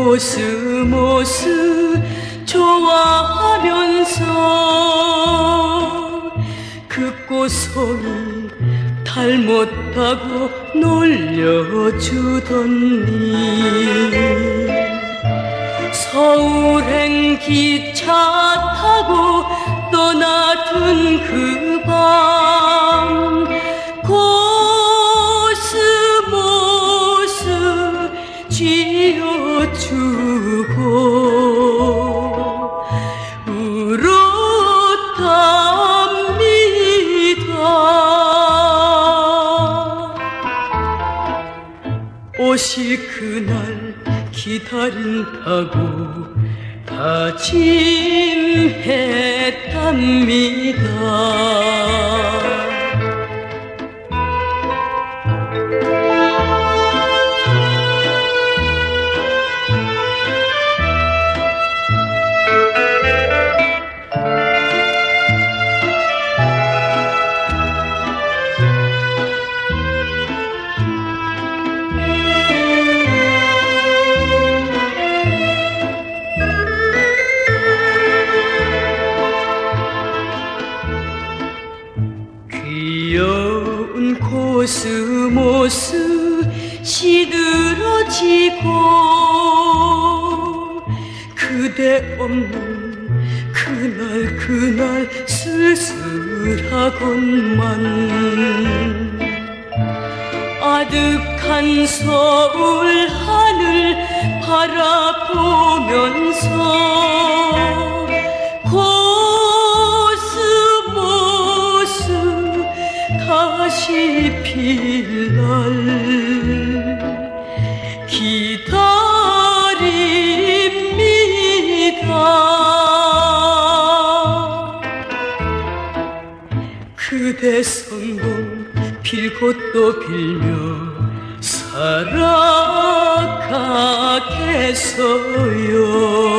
코스모스 좋아하면서 그 꽃송이 닮았다고 놀려주더니 서울행 기차 타고 떠나던 그 밤 코스모스 쥐어주고 울었답니다. 오실 그날 기다린다고 다짐했답니다. 귀여운 코스모스 시들어지고 그대 없는 그날 쓸쓸하건만 아득한 서울 하늘 바라보면서 다시 필 날 기다립니다. 그대 성공 빌고 또 빌며 살아가겠어요.